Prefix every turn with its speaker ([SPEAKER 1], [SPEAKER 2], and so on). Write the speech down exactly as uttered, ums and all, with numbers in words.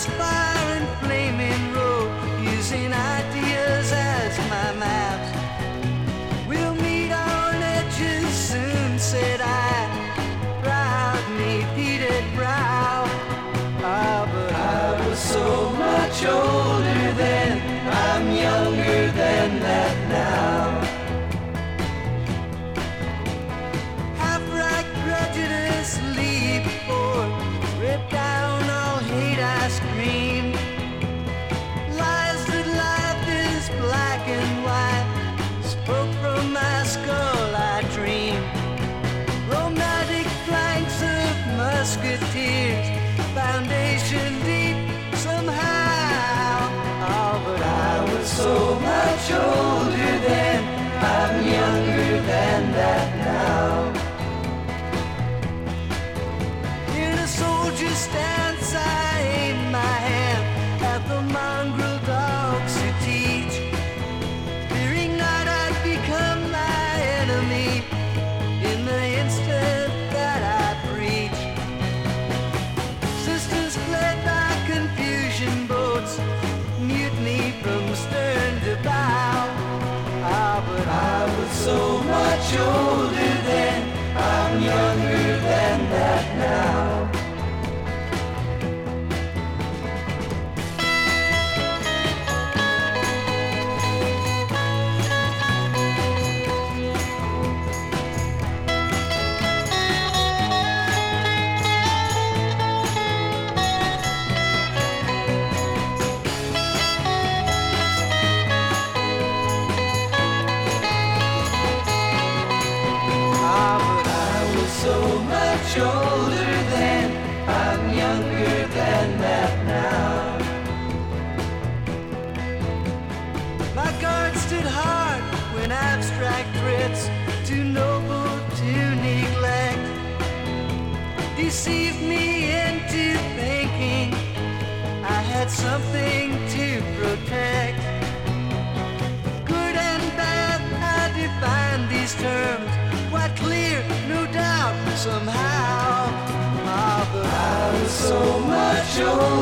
[SPEAKER 1] this fire and flaming road, using ideas as my maps. We'll meet on edges soon, said I, proudly beaded brow. Ah, but I was so much older then, I'm younger than that now. Half-right prejudice, leave before, rip down all hate I scream. Lies that life is black and white, spoke from my skull I dream. Romantic flanks of musketeers, foundation deep somehow. Oh, but I was so much older then, I'm younger than that now. In a soldier's stance I aim my hand at the mongrel dogs who teach, fearing not I'd become my enemy in the instant that I preach. Sisters fled by confusion boats, mutiny from stern to bow. Ah, but I was so much older then, I'm younger than that now. So much older then, I'm younger than that now. My guard stood hard when abstract threats, too noble to neglect, deceived me into thinking I had something to protect. Good and bad, I define these terms, quite clear, no doubt, somehow. Ah, but I was so much older